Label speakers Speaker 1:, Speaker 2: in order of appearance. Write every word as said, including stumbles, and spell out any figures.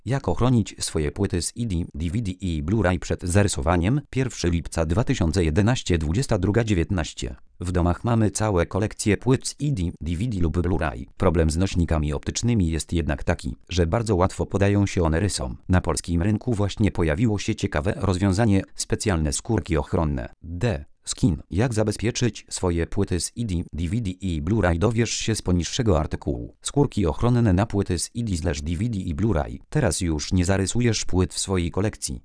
Speaker 1: Jak ochronić swoje płyty z C D, D V D i Blu-ray przed zarysowaniem? pierwszego lipca dwa tysiące jedenastego, dwudziesta druga dziewiętnaście. W domach mamy całe kolekcje płyt z C D, D V D lub Blu-ray. Problem z nośnikami optycznymi jest jednak taki, że bardzo łatwo podają się one rysom. Na polskim rynku właśnie pojawiło się ciekawe rozwiązanie, specjalne skórki ochronne. D. Skin. Jak zabezpieczyć swoje płyty z C D, D V D i Blu-ray, dowiesz się z poniższego artykułu. Skórki ochronne na płyty z C D, D V D i Blu-ray. Teraz już nie zarysujesz płyt w swojej kolekcji.